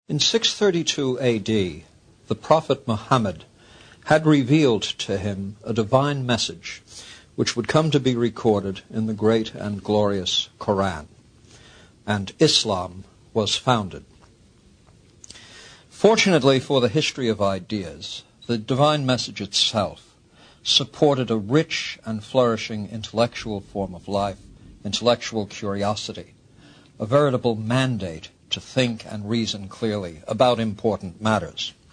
In 632 A.D., the Prophet Muhammad had revealed to him a divine message which would come to be recorded in the great and glorious Quran, and Islam was founded. Fortunately for the history of ideas, the divine message itself supported a rich and flourishing intellectual form of life, intellectual curiosity, a veritable mandate to think and reason clearly about important matters.